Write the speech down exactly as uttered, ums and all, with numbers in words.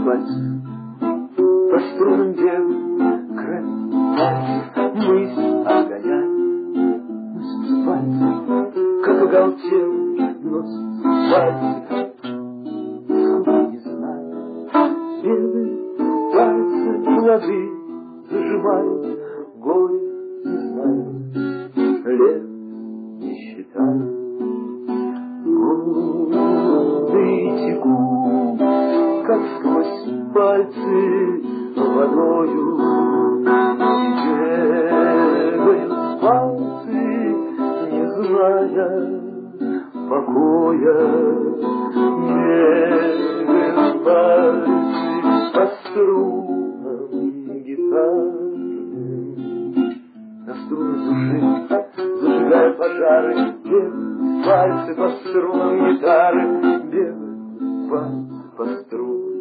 пальцев по струнам бегает пальцев, мысль обгоняет носит пальцев, как оголтел носит пальцев. Сколько не знаю, бегают пальцы молодые, зажимают горе, не знаю, лет не считаю. Годы текут, как сквозь пальцы водою, бегают пальцы, не зная покоя, бегают пальцы по струнам гитары. На струны души, зажигая пожары, бегают пальцы по струнам гитары, бегают пальцы по струнам.